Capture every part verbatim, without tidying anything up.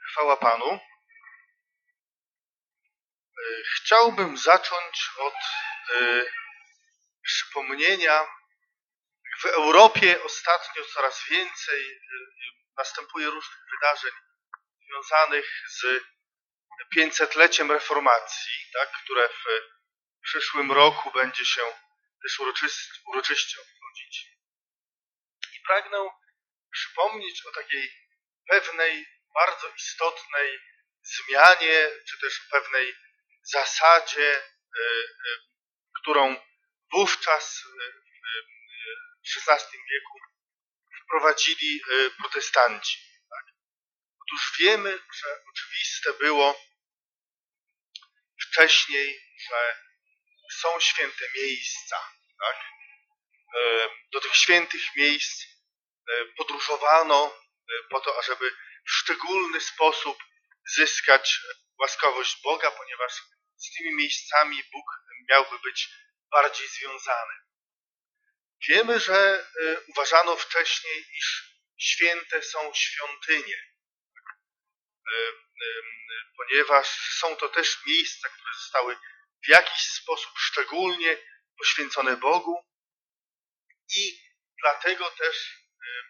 Chwała Panu. Chciałbym zacząć od y, przypomnienia. W Europie ostatnio coraz więcej y, następuje różnych wydarzeń związanych z pięćsetleciem reformacji, tak, które w przyszłym roku będzie się też uroczyst, uroczyście obchodzić. I pragnę przypomnieć o takiej pewnej, bardzo istotnej zmianie, czy też pewnej zasadzie, którą wówczas w szesnastym wieku wprowadzili protestanci. Otóż wiemy, że oczywiste było wcześniej, że są święte miejsca. Tak? Do tych świętych miejsc podróżowano po to, ażeby w szczególny sposób zyskać łaskawość Boga, ponieważ z tymi miejscami Bóg miałby być bardziej związany. Wiemy, że uważano wcześniej, iż święte są świątynie, ponieważ są to też miejsca, które zostały w jakiś sposób szczególnie poświęcone Bogu i dlatego też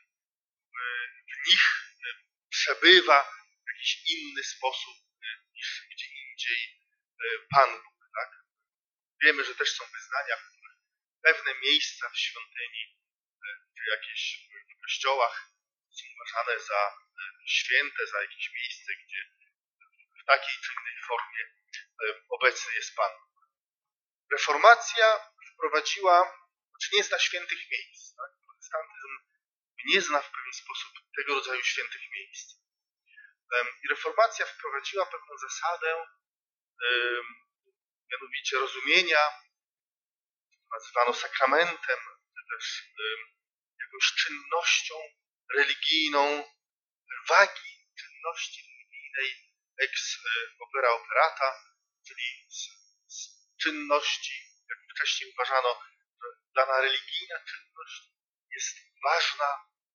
w nich przebywa w jakiś inny sposób niż gdzie indziej Pan Bóg. Tak? Wiemy, że też są wyznania, w których pewne miejsca w świątyni czy jakieś w kościołach są uważane za święte, za jakieś miejsce, gdzie w takiej czy innej formie obecny jest Pan Bóg. Reformacja wprowadziła, znaczy nie zna świętych miejsc. Tak? Protestantyzm nie zna w pewien sposób tego rodzaju świętych miejsc. I reformacja wprowadziła pewną zasadę, mianowicie rozumienia, to nazywano sakramentem, czy też jakąś czynnością religijną, wagi czynności religijnej ex opera operata, czyli z, z czynności, jak wcześniej uważano, że dana religijna czynność jest ważna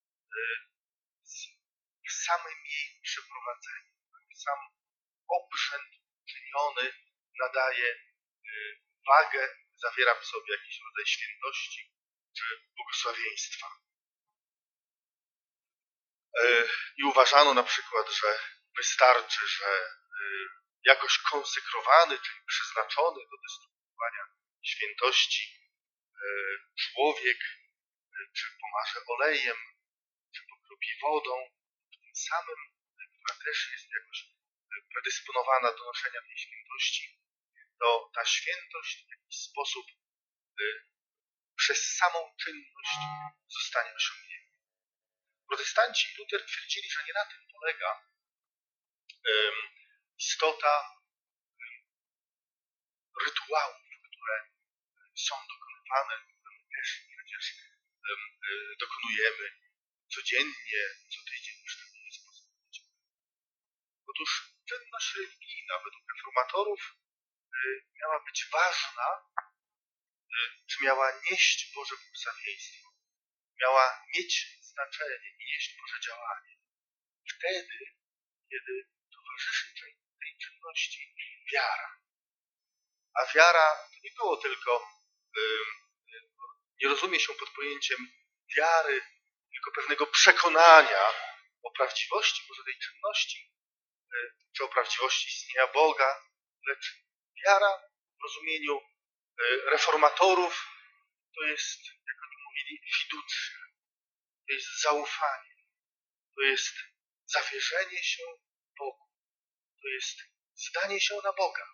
w samym jej przeprowadzeniu. Sam obrzęd czyniony nadaje wagę, zawiera w sobie jakiś rodzaj świętości czy błogosławieństwa. I uważano na przykład, że wystarczy, że jakoś konsekrowany, czyli przeznaczony do dystrybuowania świętości człowiek, czy pomarze olejem, czy pokropi wodą, tym samym, która też jest jakoś predysponowana do noszenia tej świętości, to ta świętość w jakiś sposób przez samą czynność zostanie osiągnięta. Protestanci i Luter twierdzili, że nie na tym polega um, istota um, rytuałów, które są dokonywane, które my też przecież um, dokonujemy codziennie, co tydzień w szczególny sposób. Otóż czynność religijna według reformatorów y, miała być ważna, y, czy miała nieść Boże błogosławieństwo, miała mieć znaczenie i nieść Boże działanie. Wtedy, kiedy towarzyszy tej, tej czynności wiara. A wiara to nie było tylko, y, y, nie rozumie się pod pojęciem wiary, tylko pewnego przekonania o prawdziwości Boże tej czynności, y, czy o prawdziwości istnienia Boga, lecz wiara w rozumieniu y, reformatorów to jest, jak oni mówili, fiducja, to jest zaufanie, to jest zawierzenie się Bogu, to jest zdanie się na Boga.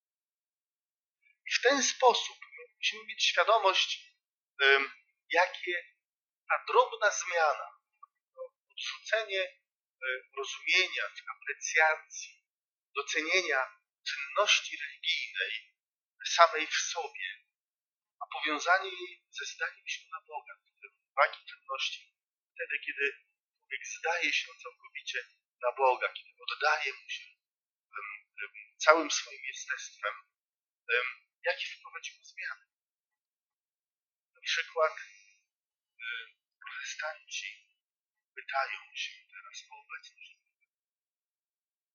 I w ten sposób musimy mieć świadomość, um, jakie ta drobna zmiana, to odrzucenie um, rozumienia czy aprecjacji, docenienia czynności religijnej samej w sobie, a powiązanie jej ze zdaniem się na Boga, wagi czynności, wtedy, kiedy człowiek zdaje się całkowicie na Boga, kiedy oddaje mu się um, um, całym swoim jestestwem, um, jakie wprowadziło zmiany. Na przykład um, protestanci pytają się teraz o obecność Boga.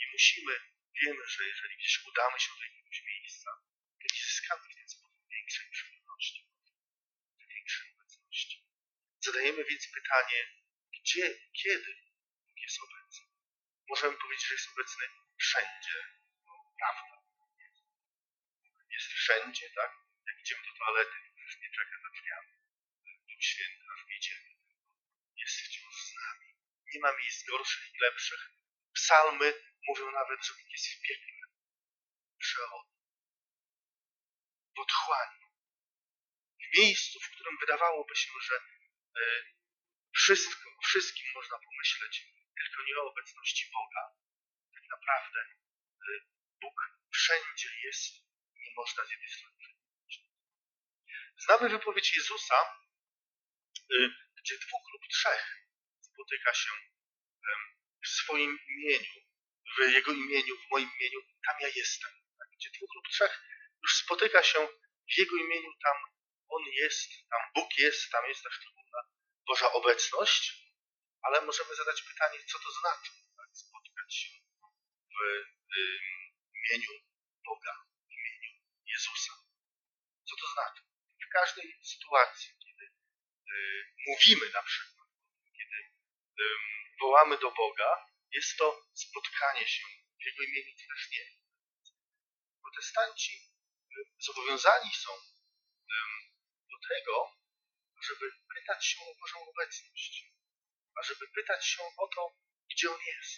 I musimy, wiemy, że jeżeli gdzieś udamy się do jakiegoś miejsca, to nie zyskamy w ten sposób większej przyjemności, większej obecności. Zadajemy więc pytanie, gdzie, kiedy Bóg jest obecny? Możemy powiedzieć, że jest obecny wszędzie. No, prawda. Jest wszędzie, tak? Jak idziemy do toalety, już nie czeka za drzwiami. Duch Święty, aż idziemy. Jest wciąż z nami. Nie ma miejsc gorszych i lepszych. Psalmy mówią nawet, że Bóg jest w piekle, w Szeolu, w otchłani. W miejscu, w którym wydawałoby się, że e, wszystko, o wszystkim można pomyśleć, tylko nie o obecności Boga. Tak naprawdę e, Bóg wszędzie jest i nie można z jednej strony przeniknąć. Znamy wypowiedź Jezusa, e, gdzie dwóch lub trzech spotyka się e, w swoim imieniu, w Jego imieniu, w moim imieniu, tam ja jestem. Tak? Gdzie dwóch lub trzech już spotyka się w Jego imieniu, tam On jest, tam Bóg jest, tam jest ta szczególna Boża obecność, ale możemy zadać pytanie, co to znaczy, tak? Spotkać się w, w imieniu Boga, w imieniu Jezusa. Co to znaczy? W każdej sytuacji, kiedy y, mówimy na przykład, kiedy y, wołamy do Boga, jest to spotkanie się w Jego imieniu, czy też nie. Protestanci zobowiązani są do tego, żeby pytać się o Bożą obecność, a żeby pytać się o to, gdzie On jest.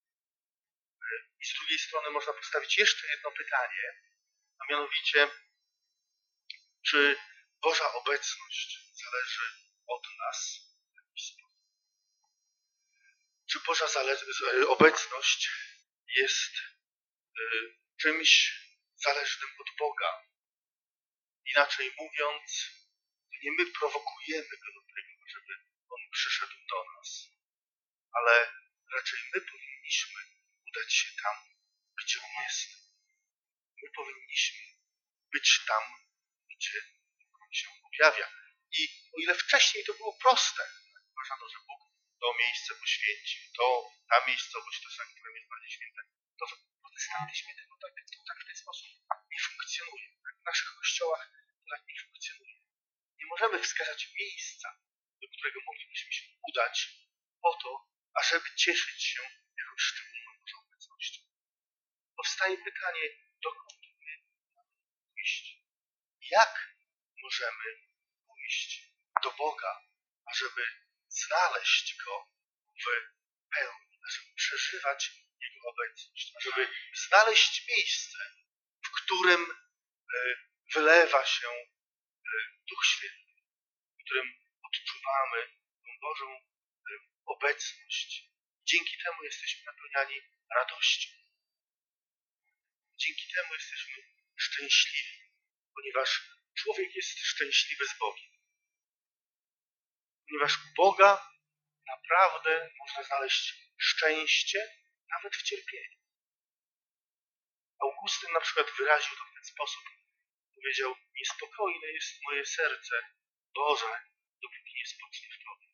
I z drugiej strony można postawić jeszcze jedno pytanie, a mianowicie, czy Boża obecność zależy od nas w jakiś sposób? Czy Boża obecność jest y, czymś zależnym od Boga? Inaczej mówiąc, to nie my prowokujemy Go do tego, żeby On przyszedł do nas, ale raczej my powinniśmy udać się tam, gdzie On jest. My powinniśmy być tam, gdzie On się objawia. I o ile wcześniej to było proste, tak, uważano, że Bóg to miejsce poświęcił, to ta miejscowość, to sanktuarium jest bardziej święte, to w protestantyzmie tego tak, to tak w ten sposób nie funkcjonuje. Tak, w naszych kościołach to tak nie funkcjonuje. Nie możemy wskazać miejsca, do którego moglibyśmy się udać po to, ażeby cieszyć się jakąś szczególną Bożą obecnością. Powstaje pytanie, dokąd my mamy pójść? Jak możemy pójść do Boga, ażeby znaleźć Go w pełni, ażeby przeżywać Jego obecność, ażeby znaleźć miejsce, w którym wylewa się Duch Święty, w którym odczuwamy tą Bożą obecność. Dzięki temu jesteśmy napełniani radością. Dzięki temu jesteśmy szczęśliwi, ponieważ człowiek jest szczęśliwy z Bogiem. Ponieważ u Boga naprawdę można znaleźć szczęście nawet w cierpieniu. Augustyn na przykład wyraził to w ten sposób. Powiedział, niespokojne jest moje serce, Boże, dopóki nie spocznie w Tobie.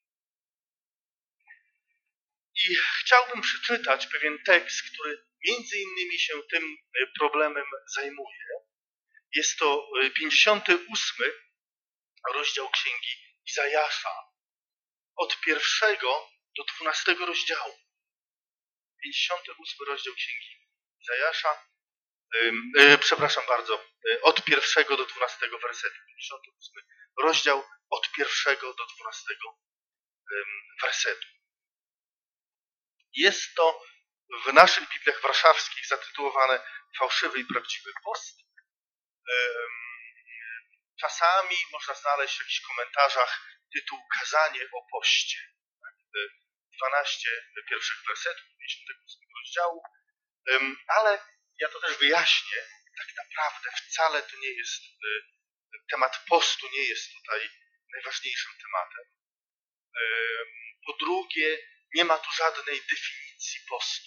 I chciałbym przeczytać pewien tekst, który między innymi się tym problemem zajmuje. Jest to pięćdziesiąty ósmy rozdział Księgi Izajasza, od pierwszego do dwunastego rozdziału. pięćdziesiąty ósmy rozdział Księgi Izajasza, yy, yy, przepraszam bardzo, yy, od pierwszego do dwunastego wersetu. pięćdziesiąty ósmy rozdział od pierwszego do dwunastego yy, wersetu. Jest to w naszych Bibliach warszawskich zatytułowane Fałszywy i prawdziwy post. Czasami można znaleźć w jakichś komentarzach tytuł Kazanie o poście. dwanaście pierwszych wersetów pięćdziesiątego ósmego rozdziału. Ale ja to też wyjaśnię. Tak naprawdę wcale to nie jest, temat postu nie jest tutaj najważniejszym tematem. Po drugie, nie ma tu żadnej definicji postu.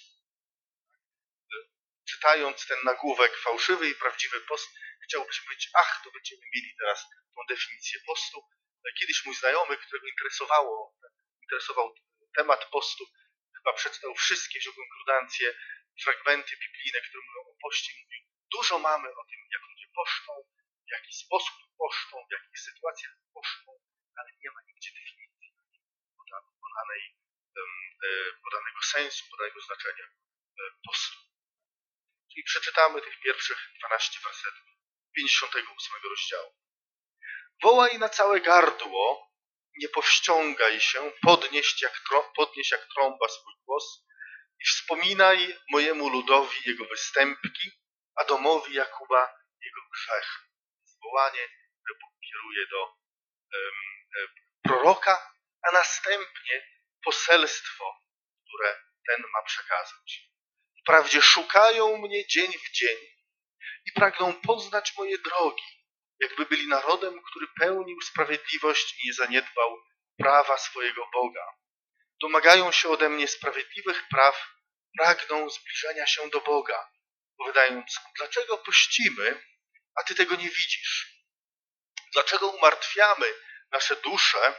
Czytając ten nagłówek Fałszywy i prawdziwy post, chciałbyś powiedzieć, ach, to będziemy mieli teraz tą definicję postu. Kiedyś mój znajomy, którego interesowało, interesował temat postu, chyba przeczytał wszystkie konkordancje fragmenty biblijne, które mówią o poście, mówi, dużo mamy o tym, jak ludzie poszczą, w jaki sposób poszczą, w jakich sytuacjach poszczą, ale nie ma nigdzie definicji podanej, podanego sensu, podanego znaczenia postu. Czyli przeczytamy tych pierwszych dwanaście wersetów pięćdziesiątego ósmego rozdziału. Wołaj na całe gardło, nie powściągaj się, podnieść jak, podnieś jak trąba swój głos i wspominaj mojemu ludowi jego występki, a domowi Jakuba jego grzech. Zwołanie, które Bóg kieruje do um, proroka, a następnie poselstwo, które ten ma przekazać. Wprawdzie szukają mnie dzień w dzień i pragną poznać moje drogi, jakby byli narodem, który pełnił sprawiedliwość i nie zaniedbał prawa swojego Boga. Domagają się ode mnie sprawiedliwych praw, pragną zbliżenia się do Boga, powiadając, dlaczego pościmy, a Ty tego nie widzisz? Dlaczego umartwiamy nasze dusze,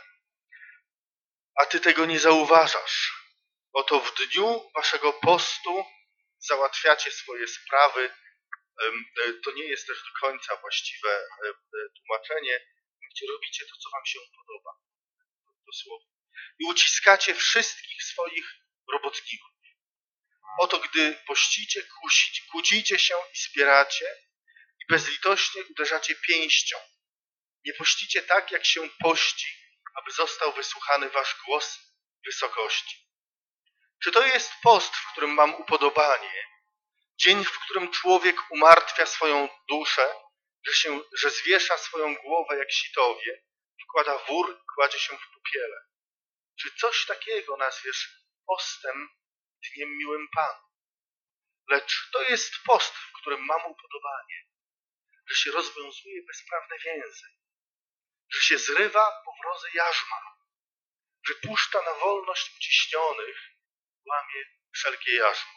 a Ty tego nie zauważasz? Oto w dniu Waszego postu załatwiacie swoje sprawy. To nie jest też do końca właściwe tłumaczenie, gdzie robicie to, co wam się podoba. Dosłownie. I uciskacie wszystkich swoich robotników. Oto gdy pościcie, kusicie, kłócicie się i spieracie i bezlitośnie uderzacie pięścią. Nie pościcie tak, jak się pości, aby został wysłuchany wasz głos w wysokości. Czy to jest post, w którym mam upodobanie? Dzień, w którym człowiek umartwia swoją duszę, że, się, że zwiesza swoją głowę jak sitowie, wkłada wór i kładzie się w popiele. Czy coś takiego nazwiesz postem, dniem miłym Panu? Lecz to jest post, w którym mam upodobanie, że się rozwiązuje bezprawne więzy, że się zrywa powrozy jarzma, że puszcza na wolność uciśnionych, łamie wszelkie jarzmo,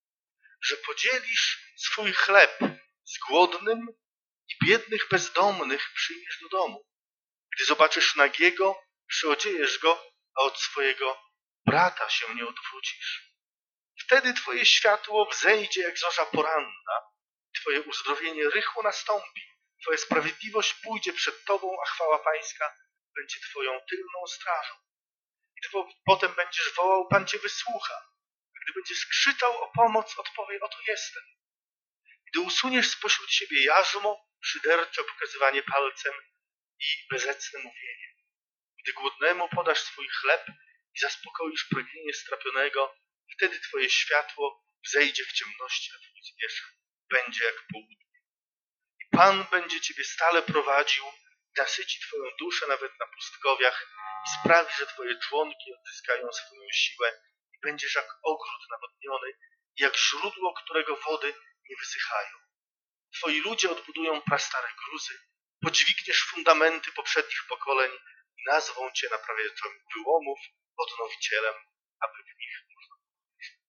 że podzielisz swój chleb z głodnym i biednych bezdomnych przyjmiesz do domu. Gdy zobaczysz nagiego, przyodziejesz go, a od swojego brata się nie odwrócisz. Wtedy twoje światło wzejdzie jak zorza poranna, twoje uzdrowienie rychło nastąpi, twoja sprawiedliwość pójdzie przed tobą, a chwała pańska będzie twoją tylną strażą. I ty potem będziesz wołał, Pan cię wysłucha. A gdy będziesz krzyczał o pomoc, odpowie, oto jestem. Gdy usuniesz spośród siebie jarzmo, szydercze pokazywanie palcem i bezecne mówienie. Gdy głodnemu podasz swój chleb i zaspokoisz pragnienie strapionego, wtedy twoje światło wzejdzie w ciemności, a twój zwierzch będzie jak południe. I Pan będzie ciebie stale prowadził, nasyci twoją duszę nawet na pustkowiach i sprawi, że twoje członki odzyskają swoją siłę i będziesz jak ogród nawodniony i jak źródło, którego wody nie wysychają. Twoi ludzie odbudują prastare gruzy, podźwigniesz fundamenty poprzednich pokoleń i nazwą cię naprawiaczem wyłomów, odnowicielem, aby w nich można było wierzyć.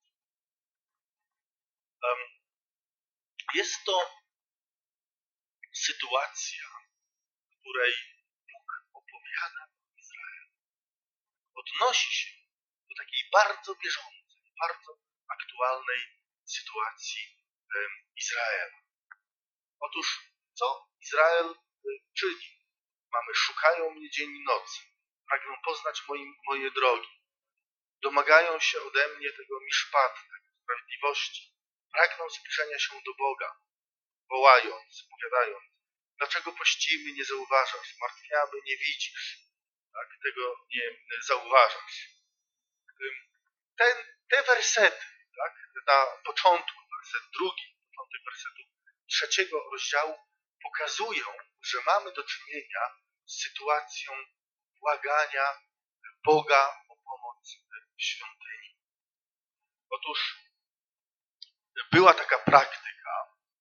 Um, jest to sytuacja, w której Bóg opowiada o Izraelu. Odnosi się do takiej bardzo bieżącej, bardzo aktualnej sytuacji um, Izraela. Otóż co Izrael czyni? Mamy, szukają mnie dzień i noc, pragną poznać moim, moje drogi, domagają się ode mnie tego miszpat, tej sprawiedliwości, pragną zbliżenia się do Boga, wołając, powiadając, dlaczego pościmy, nie zauważasz, martwiamy, nie widzisz, tak? Tego nie zauważasz. Ten, te wersety, tak? Na początku, werset drugi, początek wersetu trzeciego rozdziału pokazują, że mamy do czynienia z sytuacją błagania Boga o pomoc w świątyni. Otóż była taka praktyka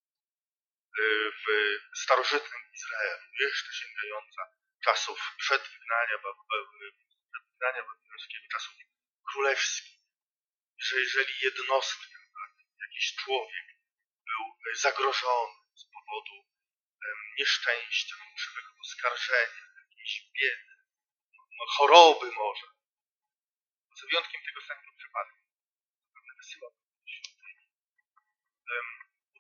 w starożytnym Izraelu, jeszcze sięgająca czasów przed wygnania, przed wygnania babilońskiego, czasów królewskich, że jeżeli jednostka, jakiś człowiek był zagrożony z powodu nieszczęścia, fałszywego oskarżenia, jakiejś biedy, no, choroby może. Z wyjątkiem tego samego przypadku zapewne wysyła do świątyni.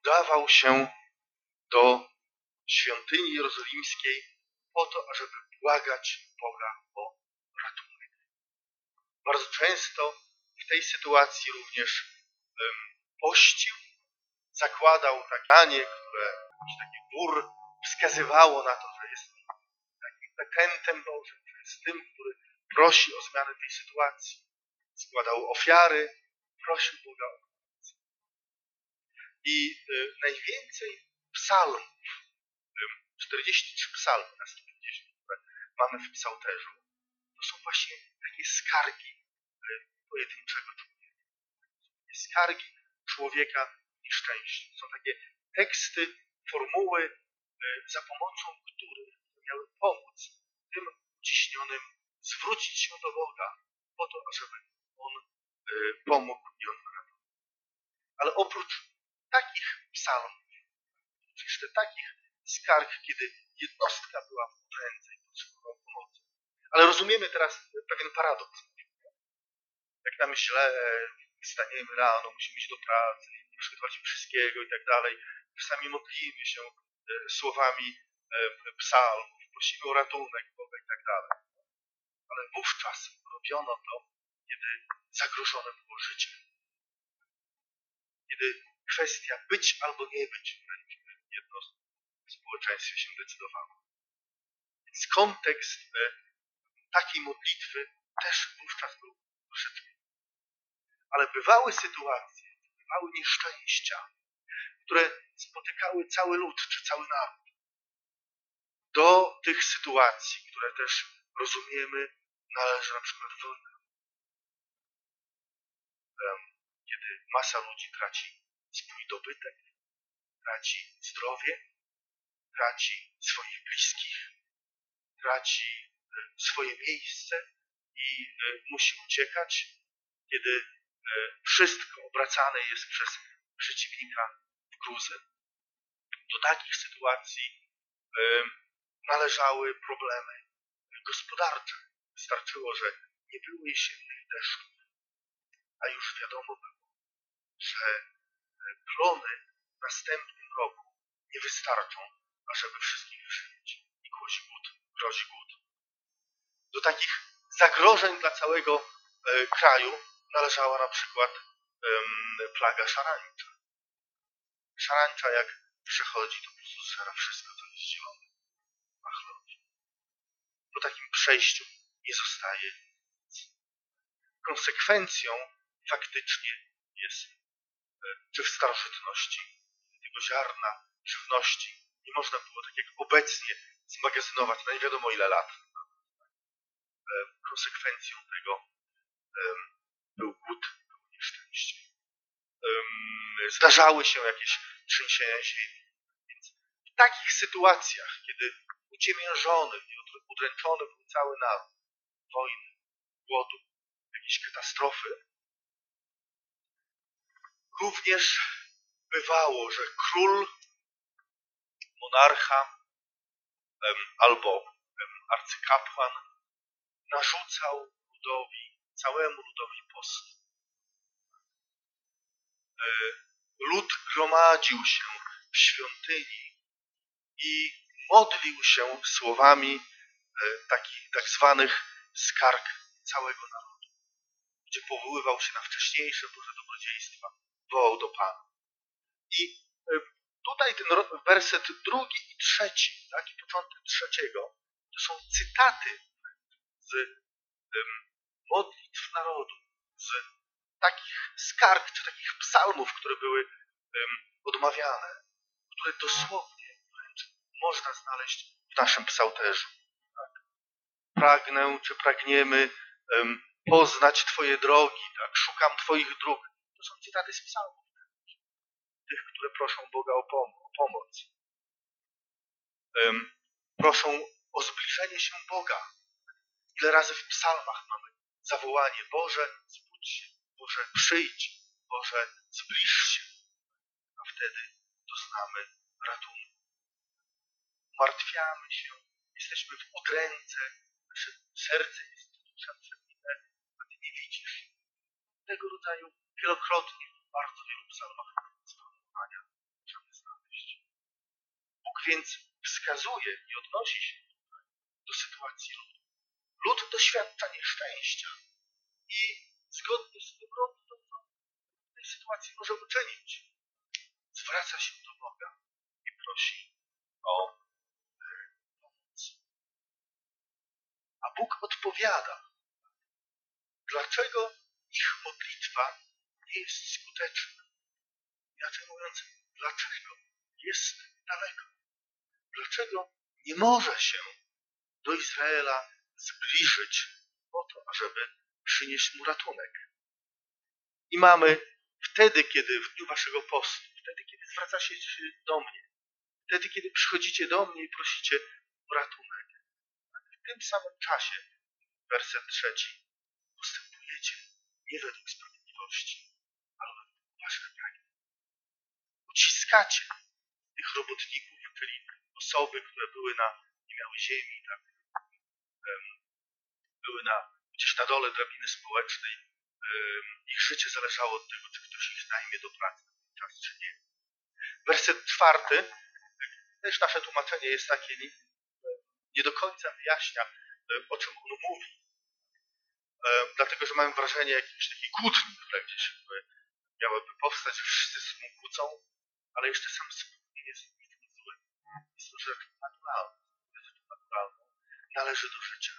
udawał się do świątyni jerozolimskiej po to, ażeby błagać Boga o ratunek. Bardzo często w tej sytuacji również um, pościł, zakładał takie danie, które taki wór wskazywało na to, że jest takim petentem Bożym, że jest tym, który prosi o zmianę tej sytuacji. Składał ofiary, prosił Boga o pomoc. I y, najwięcej psalmów, y, czterdzieści trzy psalmy na sto pięćdziesiąt, które mamy w psalterzu, to są właśnie takie skargi y, pojedynczego człowieka. Takie skargi człowieka w nieszczęściu. Są takie teksty, formuły, y, za pomocą których miały pomóc tym uciśnionym zwrócić się do Boga po to, ażeby On y, pomógł i On ratował. Ale oprócz takich psalmów, jeszcze takich skarg, kiedy jednostka była w udręce i potrzebowała pomocy. Ale rozumiemy teraz pewien paradoks. Jak nam źle, wstaniemy rano, musimy iść do pracy, nie przygotowaliśmy wszystkiego i tak dalej. Czasami modlimy się słowami psalmów, prosimy o ratunek Boga i tak dalej. Ale wówczas robiono to, kiedy zagrożone było życie. Kiedy kwestia być albo nie być w jednostce w społeczeństwie się decydowała. Więc kontekst takiej modlitwy też wówczas był potrzebny. Ale bywały sytuacje, bywały nieszczęścia, które spotykały cały lud czy cały naród. Do tych sytuacji, które też rozumiemy, należy na przykład wojna. Kiedy masa ludzi traci swój dobytek, traci zdrowie, traci swoich bliskich, traci swoje miejsce i musi uciekać, kiedy wszystko obracane jest przez przeciwnika w gruzę. Do takich sytuacji należały problemy gospodarcze. Wystarczyło, że nie było jesiennych deszczów, a już wiadomo było, że plony w następnym roku nie wystarczą, ażeby wszystkich wyżywić i grozi głód. Grozi głód. Do takich zagrożeń dla całego e, kraju należała na przykład e, plaga szarańcza. Szarańcza jak przechodzi, to po prostu zżera wszystko, co jest zielone. Machlorowi. Po takim przejściu nie zostaje nic. Konsekwencją faktycznie jest, czy w starożytności tego ziarna, żywności nie można było tak jak obecnie zmagazynować na nie wiadomo ile lat. Konsekwencją tego był głód, było nieszczęście. Zdarzały się jakieś trzęsienia ziemi. Więc w takich sytuacjach, kiedy uciemiężony i udręczony był cały naród, wojny, głodu, jakieś katastrofy, również bywało, że król, monarcha albo arcykapłan narzucał ludowi, całemu ludowi post. Lud gromadził się w świątyni i modlił się słowami takich tak zwanych skarg całego narodu, gdzie powoływał się na wcześniejsze Boże dobrodziejstwa, wołał do Pana. I tutaj ten werset drugi i trzeci, tak, i początek trzeciego, to są cytaty z um, modlitw narodu, z takich skarg czy takich psalmów, które były um, odmawiane, które dosłownie wręcz można znaleźć w naszym psalterzu. Tak. Pragnę czy pragniemy um, poznać Twoje drogi, tak, szukam Twoich dróg. To są cytaty z psalmów, tych, które proszą Boga o, pom o pomoc. Um, proszą o zbliżenie się Boga. Ile razy w psalmach mamy zawołanie: Boże, zbudź się, Boże, przyjdź, Boże, zbliż się, a wtedy doznamy ratunku. Martwiamy się, jesteśmy w udręce, nasze serce jest przetrzepite, a Ty nie widzisz. Tego rodzaju wielokrotnie w bardzo wielu psalmach sformułowania możemy więc wskazuje i odnosi się do sytuacji ludu. Lud doświadcza nieszczęścia i zgodnie z tym robi to, co w tej sytuacji może uczynić. Zwraca się do Boga i prosi o pomoc. A Bóg odpowiada. Dlaczego ich modlitwa nie jest skuteczna? Inaczej mówiąc, dlaczego jest daleko? Dlaczego nie może się do Izraela zbliżyć po to, ażeby przynieść mu ratunek? I mamy wtedy, kiedy w dniu waszego postu, wtedy, kiedy zwracacie się do mnie, wtedy, kiedy przychodzicie do mnie i prosicie o ratunek, w tym samym czasie, werset trzeci, postępujecie nie według sprawiedliwości, ale według waszych pragnień. Uciskacie tych robotników, czyli osoby, które były na, nie miały ziemi, tak, były na, gdzieś na dole drabiny społecznej. Ich życie zależało od tego, czy ktoś ich najmie do pracy na ten czas, czy nie. Werset czwarty, też nasze tłumaczenie jest takie, nie, nie do końca wyjaśnia, o czym on mówi. Dlatego, że mamy wrażenie jakiejś takiej kłótni, która gdzieś miałaby powstać, że wszyscy ze sobą kłócą, ale jeszcze sam spór nie jest nic złym. Jest to rzecz naturalna. Jest rzecz naturalną. Należy do życia.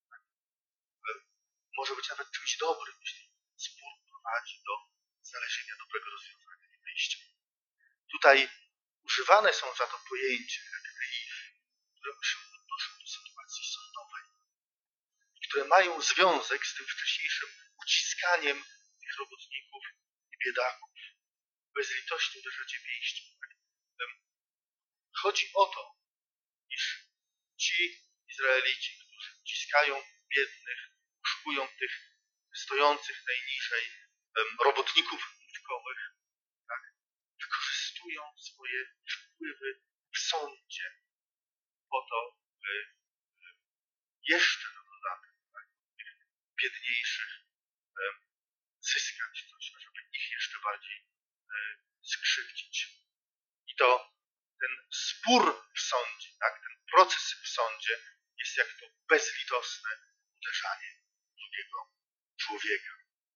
Może być nawet czymś dobrym, jeśli spór prowadzi do znalezienia dobrego rozwiązania i wyjścia. Tutaj używane są za to pojęcia jak grief, które się odnoszą do sytuacji sądowej, które mają związek z tym wcześniejszym uciskaniem tych robotników i biedaków. Bezlitośnie uderzacie pięścią. Chodzi o to, iż ci Izraelici, którzy uciskają biednych, oszukują tych stojących najniżej robotników mówkowych, tak, wykorzystują swoje wpływy w sądzie po to, by jeszcze na dodatek tak, tych biedniejszych zyskać coś, żeby ich jeszcze bardziej skrzywdzić. I to ten spór w sądzie, tak, ten proces w sądzie jest jak to bezlitosne uderzanie drugiego człowieka.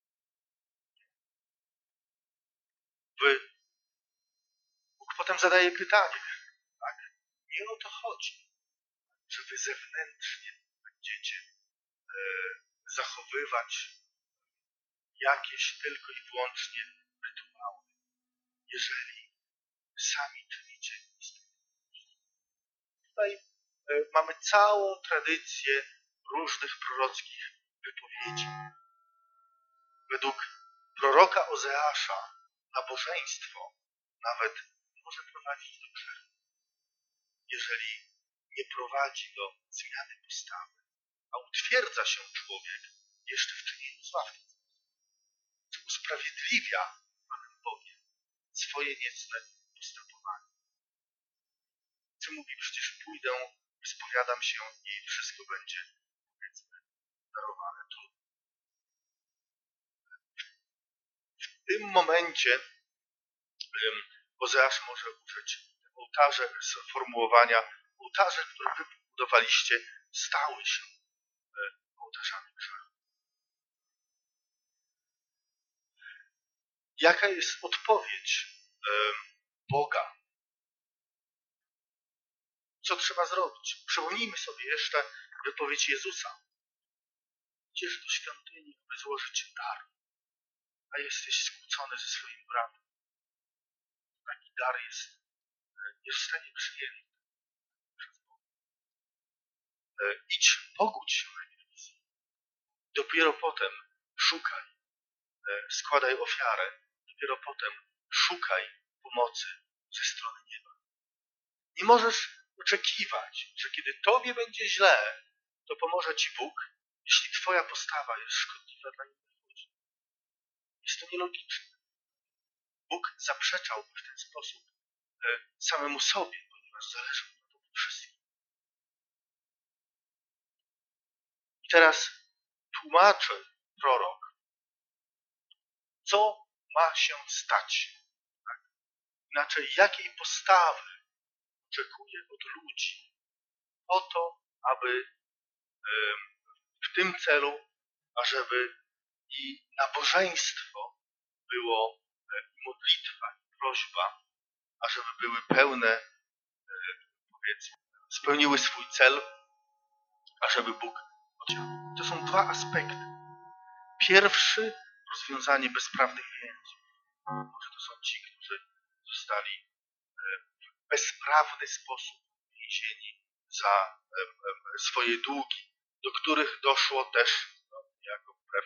Wy, Bóg potem zadaje pytanie, tak? Nie o to chodzi, że wy zewnętrznie będziecie e, zachowywać jakieś tylko i wyłącznie rytuały, jeżeli sami czynicie niesprawiedliwość. Tutaj e, mamy całą tradycję różnych prorockich wypowiedzi. Według proroka Ozeasza nabożeństwo nawet może prowadzić do grzechu, jeżeli nie prowadzi do zmiany postawy, a utwierdza się człowiek jeszcze w czynieniu zła w ten sposób, co usprawiedliwia Panem Bogiem swoje niecne postępowanie. Co mówi, przecież pójdę, wyspowiadam się i wszystko będzie, powiedzmy, darowane. Trudno. W tym momencie Ozeasz może użyć ołtarze, sformułowania ołtarze, które wy budowaliście, stały się ołtarzami grzechu. Jaka jest odpowiedź Boga? Co trzeba zrobić? Przypomnijmy sobie jeszcze wypowiedź Jezusa. Idziesz do świątyni, by złożyć dar, a jesteś skłócony ze swoim bratem. Taki dar jest nie zostanie przyjęty przez Boga. Idź, pogódź się najpierw z nim. Dopiero potem szukaj, składaj ofiarę. Dopiero potem szukaj pomocy ze strony nieba. Nie możesz oczekiwać, że kiedy tobie będzie źle, to pomoże ci Bóg, jeśli twoja postawa jest szkodliwa dla innych ludzi. Jest to nielogiczne. Bóg zaprzeczałby w ten sposób samemu sobie, ponieważ zależy mu na to wszystkim. I teraz tłumaczy prorok, co ma się stać. Tak? Inaczej, jakiej postawy oczekuje od ludzi po to, aby w tym celu, ażeby i nabożeństwo było, i modlitwa, i prośba, ażeby były pełne, powiedzmy, spełniły swój cel, ażeby Bóg oddziałał. To są dwa aspekty. Pierwszy, rozwiązanie bezprawnych więźniów. Może to są ci, którzy zostali w bezprawny sposób więzieni za swoje długi, do których doszło też no, jako wbrew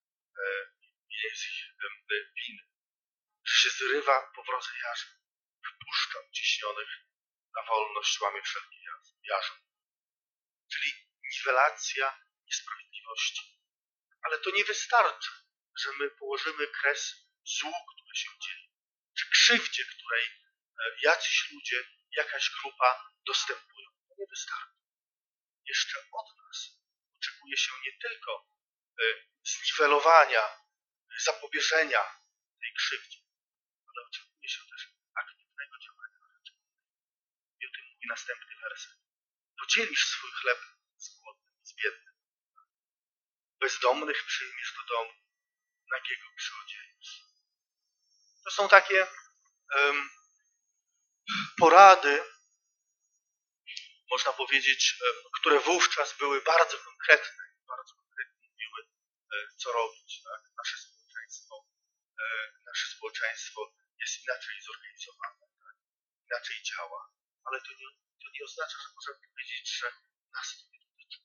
ich winy, że się zrywa powrozy jarzyn, wypuszcza uciśnionych na wolność, łamie wszelkie jarzyn. Czyli niwelacja niesprawiedliwości. Ale to nie wystarczy, że my położymy kres złu, które się dzieje, czy krzywdzie, której jacyś ludzie, jakaś grupa dostępują. To nie wystarczy. Jeszcze od nas oczekuje się nie tylko zniwelowania, zapobieżenia tej krzywdzie, ale oczekuje się też aktywnego działania na rzecz. I o tym mówi następny werset. Podzielisz swój chleb z głodnym i z biednym. Bezdomnych przyjmiesz do domu, nagiego przyodziejesz. To są takie um, porady, można powiedzieć, które wówczas były bardzo konkretne, bardzo konkretnie mówiły, co robić. Tak? Nasze społeczeństwo, nasze społeczeństwo jest inaczej zorganizowane, tak? Inaczej działa, ale to nie, to nie oznacza, że możemy powiedzieć, że nas to nie dotyczy.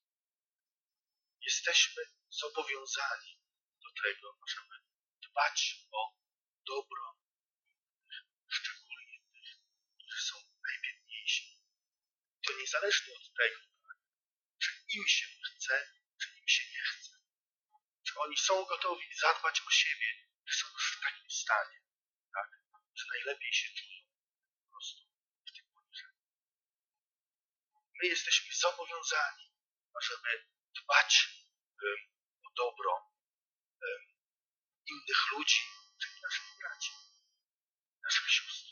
Jesteśmy zobowiązani do tego, żeby dbać o dobro innych, szczególnie tych, którzy są najbiedniejsi. To niezależnie od tego, tak, czy im się chce, czy im się nie chce. Czy oni są gotowi zadbać o siebie, że są już w takim stanie, tak, że najlepiej się czują po prostu w tym poniżeniu. My jesteśmy zobowiązani, żeby dbać um, o dobro um, innych ludzi, czyli naszych braci, naszych sióstr.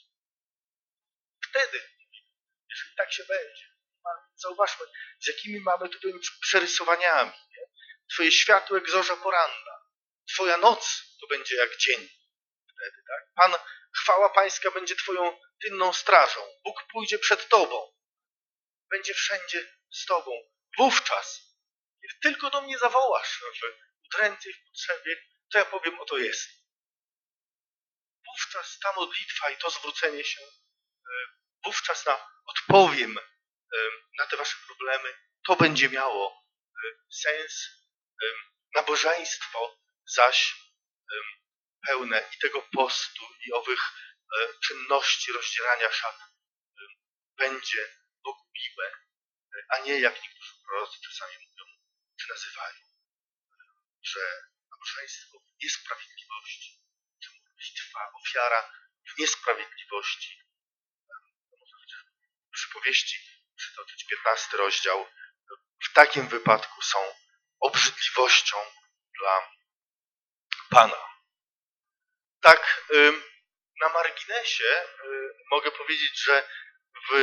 Wtedy, jeżeli tak się będzie, zauważmy, z jakimi mamy tutaj przerysowaniami. Nie? Twoje światło jak zorza poranna. Twoja noc to będzie jak dzień. Wtedy, tak? Pan, chwała Pańska będzie Twoją tynną strażą. Bóg pójdzie przed Tobą. Będzie wszędzie z Tobą. Wówczas, kiedy tylko do mnie zawołasz w udręce i w potrzebie, to ja powiem, oto jest. Wówczas ta modlitwa i to zwrócenie się, wówczas na odpowiem na te wasze problemy, to będzie miało sens. Nabożeństwo zaś pełne i tego postu, i owych czynności rozdzierania szat będzie Bogu miłe, a nie jak niektórzy prorocy czasami mówią, czy nazywają, że nabożeństwo w niesprawiedliwości, że modlitwa, ofiara w niesprawiedliwości. Można chociaż w przypowieści przytoczyć piętnasty rozdział. W takim wypadku są obrzydliwością dla Pana. Tak, na marginesie mogę powiedzieć, że w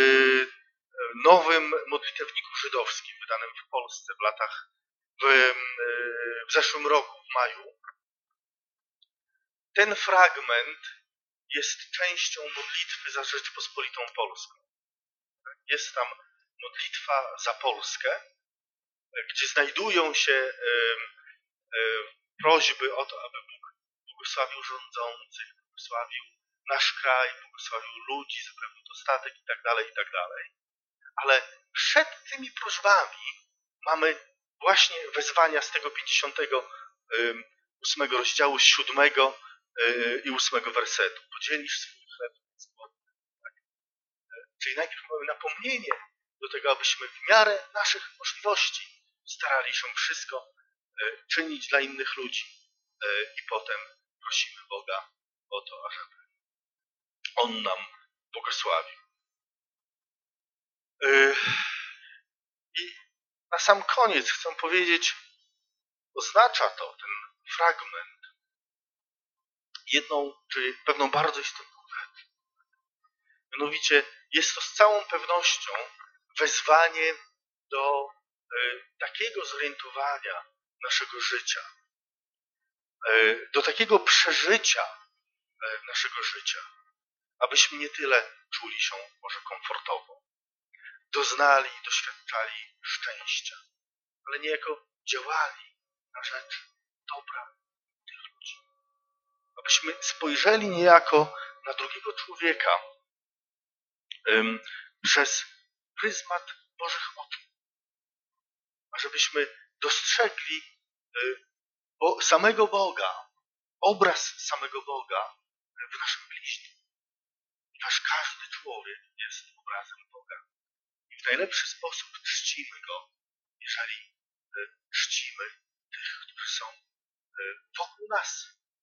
nowym modlitewniku żydowskim, wydanym w Polsce w latach, w, w zeszłym roku, w maju, ten fragment jest częścią modlitwy za Rzeczpospolitą Polską. Jest tam modlitwa za Polskę, gdzie znajdują się prośby o to, aby Bóg błogosławił rządzących, błogosławił nasz kraj, błogosławił ludzi, zapewnił dostatek itd., itd. Ale przed tymi prośbami mamy właśnie wezwania z tego pięćdziesiątego ósmego rozdziału, z siódmego i ósmego wersetu. Podzielisz swój chleb z głodnym. Tak? Czyli najpierw mamy napomnienie do tego, abyśmy w miarę naszych możliwości starali się wszystko czynić dla innych ludzi. I potem prosimy Boga o to, ażeby On nam błogosławił. I na sam koniec chcę powiedzieć, oznacza to, ten fragment, jedną, czyli pewną bardzo istotną rzecz. Mianowicie jest to z całą pewnością wezwanie do takiego zorientowania naszego życia, do takiego przeżycia naszego życia, abyśmy nie tyle czuli się może komfortowo, doznali i doświadczali szczęścia, ale niejako działali na rzecz dobra tych ludzi. Abyśmy spojrzeli niejako na drugiego człowieka um, przez pryzmat Bożych oczu. A żebyśmy dostrzegli y, bo, samego Boga, obraz samego Boga w naszym bliźnim. Ponieważ każdy człowiek jest obrazem Boga. I w najlepszy sposób czcimy Go, jeżeli y, czcimy tych, którzy są y, wokół nas.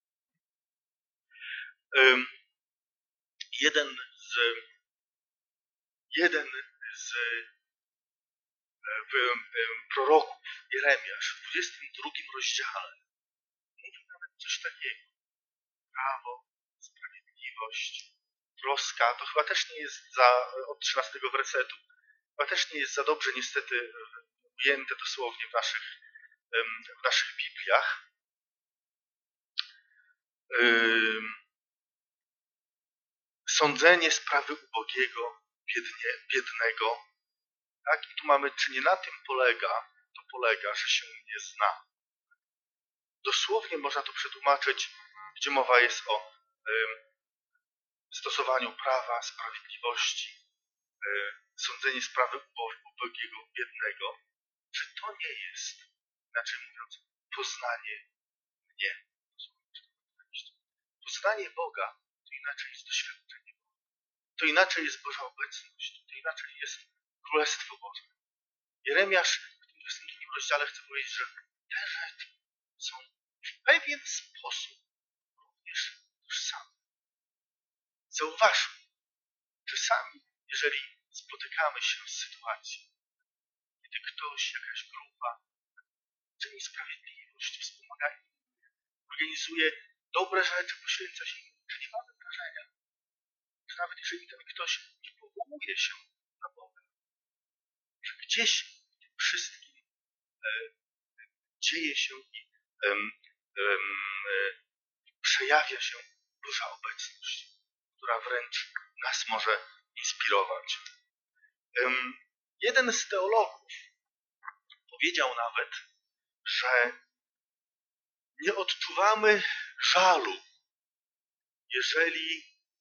Y, jeden z, jeden z y, y, proroków, Jeremiasz, w dwudziestym drugim rozdziale mówi nawet coś takiego. Prawo, sprawiedliwość, troska, to chyba też nie jest za, od trzynastego wersetu, chyba też nie jest za dobrze niestety ujęte dosłownie w naszych, w naszych Bibliach. Sądzenie sprawy ubogiego, biednie, biednego. Tak? I tu mamy, czy nie na tym polega, to polega, że się nie zna. Dosłownie można to przetłumaczyć, gdzie mowa jest o stosowaniu prawa, sprawiedliwości, sądzenie sprawy ubogiego, biednego, czy to nie jest, inaczej mówiąc, poznanie mnie. Poznanie Boga to inaczej jest doświadczenie Boga. To inaczej jest Boża obecność, to inaczej jest Królestwo Boże. Jeremiasz w tym dwudziestym drugim rozdziale chce powiedzieć, że te rzeczy są w pewien sposób również tożsame. Zauważmy, czasami, jeżeli spotykamy się z sytuacją, kiedy ktoś, jakaś grupa czyni sprawiedliwość, wspomaga innych, organizuje dobre rzeczy, poświęca się innym, czy nie mamy wrażenia, że nawet jeżeli ten ktoś nie powołuje się na Boga, że gdzieś w tym wszystkim e, dzieje się i e, e, przejawia się Boża obecność, która wręcz nas może inspirować. Jeden z teologów powiedział nawet, że nie odczuwamy żalu, jeżeli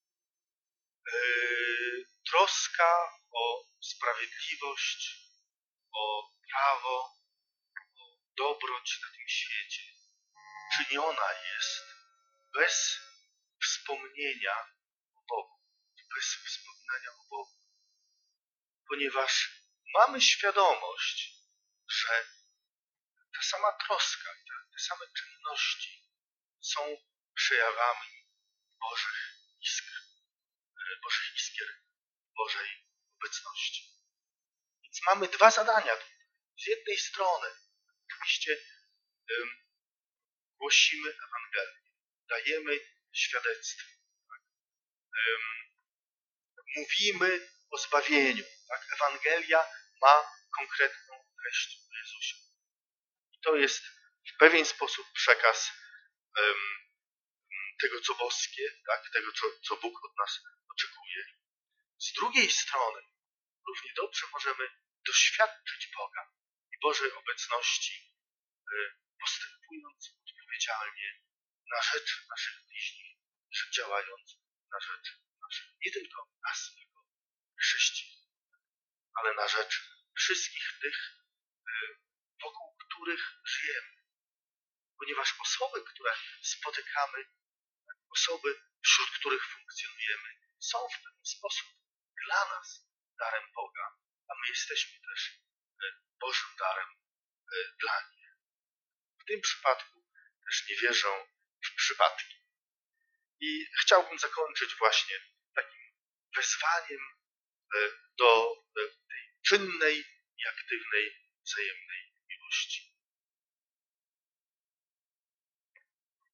yy, troska o sprawiedliwość, o prawo, o dobroć na tym świecie czyniona jest bez wspomnienia o Bogu, bez wspominania o Bogu. Ponieważ mamy świadomość, że ta sama troska, te same czynności są przejawami Bożych iskier, Bożych iskier, Bożej obecności. Więc mamy dwa zadania. Z jednej strony oczywiście um, głosimy Ewangelię, dajemy świadectwo, tak? um, mówimy o zbawieniu. Tak? Ewangelia ma konkretną treść o Jezusie. I to jest w pewien sposób przekaz um, tego, co boskie, tak? Tego, co, co Bóg od nas oczekuje. Z drugiej strony równie dobrze możemy doświadczyć Boga i Bożej obecności, postępując odpowiedzialnie na rzecz naszych bliźnich, działając na rzecz naszych, nie tylko nas jako chrześcijan, ale na rzecz wszystkich tych, wokół których żyjemy. Ponieważ osoby, które spotykamy, osoby, wśród których funkcjonujemy, są w pewien sposób dla nas darem Boga, a my jesteśmy też Bożym darem dla nich. W tym przypadku też nie wierzą w przypadki. I chciałbym zakończyć właśnie takim wezwaniem do tej czynnej i aktywnej wzajemnej miłości.